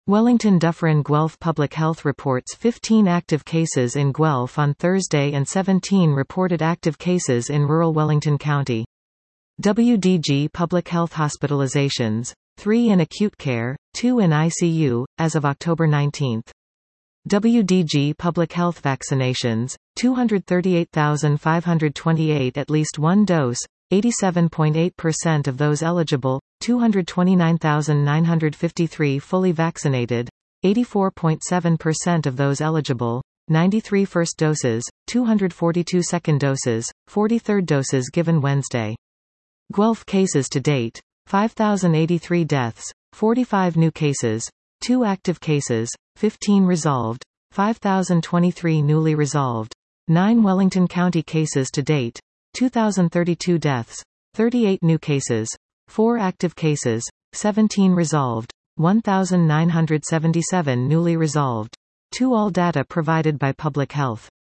Wellington Dufferin Guelph Public Health reports 15 active cases in Guelph on Thursday and 17 reported active cases in rural Wellington County. WDG Public Health hospitalizations, 3 in acute care, 2 in ICU, as of October 19. WDG Public Health vaccinations, 238,528 at least one dose, 87.8% of those eligible, 229,953 fully vaccinated, 84.7% of those eligible, 93 first doses, 242 second doses, 43rd doses given Wednesday. Guelph cases to date, 5,083 deaths, 45 new cases, 2 active cases, 15 resolved, 5,023 newly resolved, 9 Wellington County cases to date, 2,032 deaths, 38 new cases, 4 active cases, 17 resolved, 1,977 newly resolved. 2 All data provided by Public Health.